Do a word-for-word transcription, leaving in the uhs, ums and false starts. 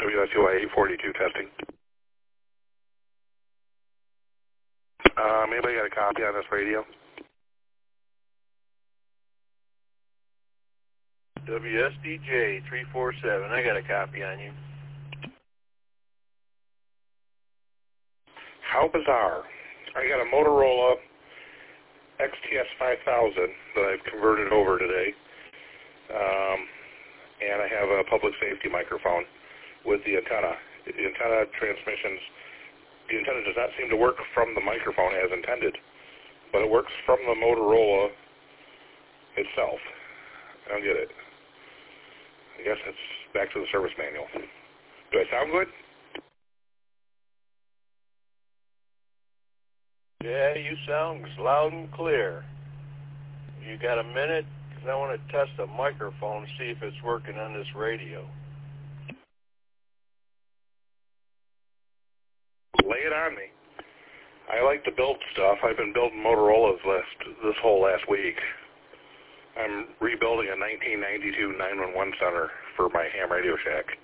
W S U I eight forty-two testing. Um, anybody got a copy on this radio? W S D J three four seven, I got a copy on you. How bizarre. I got a Motorola X T S five thousand that I've converted over today. Um, and I have a public safety microphone with the antenna. The antenna transmissions, the antenna does not seem to work from the microphone as intended, but it works from the Motorola itself. I don't get it. I guess it's back to the service manual. Do I sound good? Yeah, you sound loud and clear. You got a minute? Because I want to test a microphone, see if it's working on this radio. Lay it on me. I like to build stuff. I've been building Motorola's last, this whole last week. I'm rebuilding a nineteen ninety-two nine one one center for my ham Radio Shack.